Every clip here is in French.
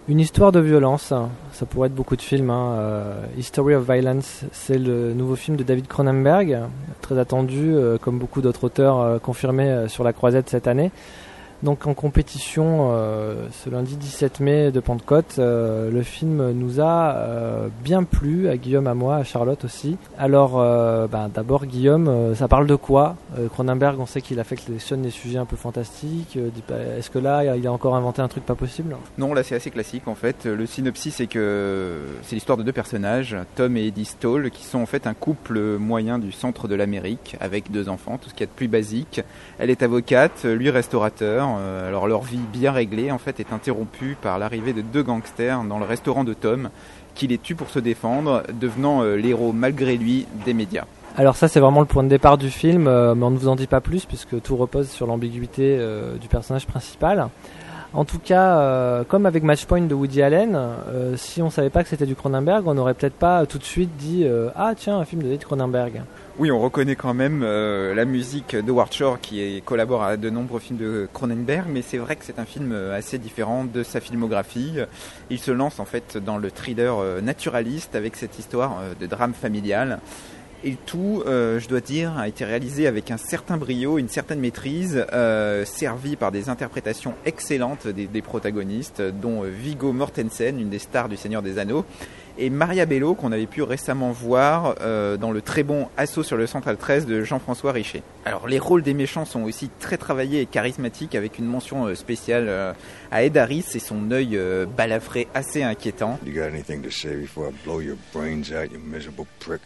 Une histoire de violence, ça pourrait être beaucoup de films. History of Violence, c'est le nouveau film de David Cronenberg, très attendu, comme beaucoup d'autres auteurs confirmés sur la croisette cette année. Donc en compétition ce lundi 17 mai de Pentecôte, le film nous a bien plu, à Guillaume, à moi, à Charlotte aussi. Alors d'abord Guillaume, ça parle de quoi? Cronenberg, on sait qu'il affectionne les sujets un peu fantastiques. Est-ce que là il a encore inventé un truc pas possible? Non, là c'est assez classique en fait. Le synopsis c'est que c'est l'histoire de deux personnages, Tom et Eddie Stahl, qui sont en fait un couple moyen du centre de l'Amérique avec 2 enfants, tout ce qu'il y a de plus basique. Elle est avocate, lui restaurateur. Alors leur vie bien réglée en fait est interrompue par l'arrivée de 2 gangsters dans le restaurant de Tom qui les tuent pour se défendre, devenant l'héros malgré lui des médias. Alors ça c'est vraiment le point de départ du film, mais on ne vous en dit pas plus puisque tout repose sur l'ambiguïté du personnage principal. En tout cas, comme avec Match Point de Woody Allen, si on savait pas que c'était du Cronenberg, on n'aurait peut-être pas tout de suite dit ah tiens, un film de David Cronenberg. Oui, on reconnaît quand même la musique d'Howard Shore qui collabore à de nombreux films de Cronenberg, mais c'est vrai que c'est un film assez différent de sa filmographie. Il se lance en fait dans le thriller naturaliste avec cette histoire de drame familial. Et tout, je dois dire, a été réalisé avec un certain brio, une certaine maîtrise, servi par des interprétations excellentes des protagonistes, dont Viggo Mortensen, une des stars du Seigneur des Anneaux, et Maria Bello, qu'on avait pu récemment voir dans le très bon Assaut sur le Central 13 de Jean-François Richer. Alors les rôles des méchants sont aussi très travaillés et charismatiques, avec une mention spéciale à Ed Harris et son œil balafré assez inquiétant. You got anything to say before I blow your brains out, you miserable prick?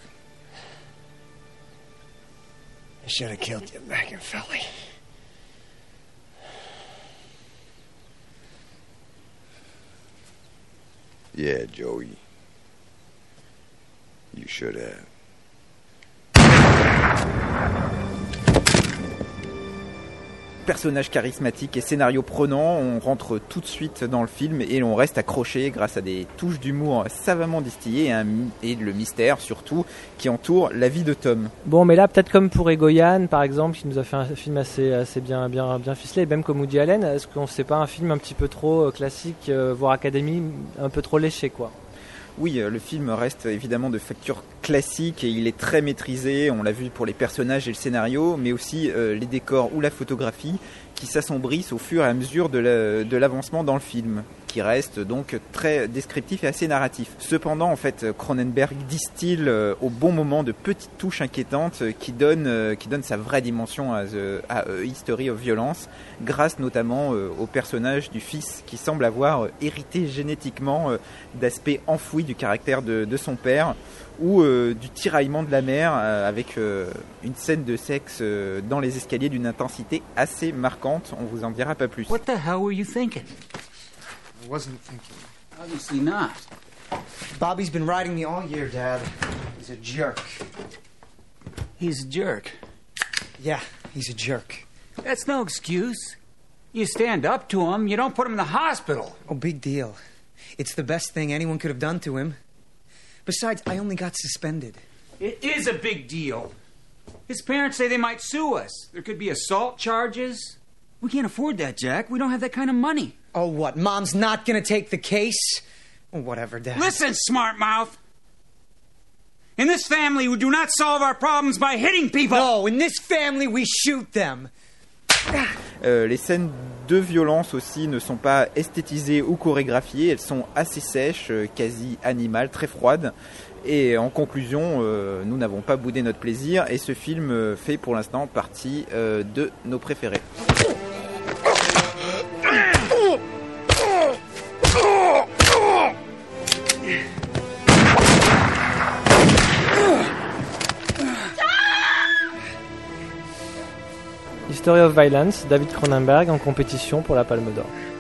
I should have killed you, Machiavelli. Yeah, Joey. You should have. Personnage charismatique et scénario prenant, on rentre tout de suite dans le film et on reste accroché grâce à des touches d'humour savamment distillées et le mystère surtout qui entoure la vie de Tom. Bon, mais là peut-être comme pour Egoyan par exemple, qui nous a fait un film assez bien ficelé, et même comme Woody Allen, est-ce qu'on sait pas un film un petit peu trop classique, voire académie, un peu trop léché quoi? Oui, le film reste évidemment de facture classique et il est très maîtrisé, on l'a vu pour les personnages et le scénario, mais aussi les décors ou la photographie qui s'assombrissent au fur et à mesure de l'avancement dans le film, qui reste donc très descriptif et assez narratif. Cependant, en fait, Cronenberg distille au bon moment de petites touches inquiétantes qui donnent sa vraie dimension à History of Violence, grâce notamment au personnage du fils qui semble avoir hérité génétiquement d'aspects enfouis du caractère de son père, ou du tiraillement de la mère avec une scène de sexe dans les escaliers d'une intensité assez marquante. On vous en dira pas plus. What the hell were you thinking? I wasn't thinking. Obviously not. Bobby's been riding me all year, Dad. He's a jerk. He's a jerk. Yeah, he's a jerk. That's no excuse. You stand up to him, you don't put him in the hospital. Oh, big deal. It's the best thing anyone could have done to him. Besides, I only got suspended. It is a big deal. His parents say they might sue us. There could be assault charges. We can't afford that, Jack. We don't have that kind of money. Oh, what? Mom's not gonna take the case? Oh, whatever, Dad. Listen, smart mouth. In this family, we do not solve our problems by hitting people. No, in this family, we shoot them. Les scènes de violence aussi ne sont pas esthétisées ou chorégraphiées, elles sont assez sèches, quasi animales, très froides. Et en conclusion, nous n'avons pas boudé notre plaisir et ce film fait pour l'instant partie de nos préférés. History of Violence, David Cronenberg en compétition pour la Palme d'Or.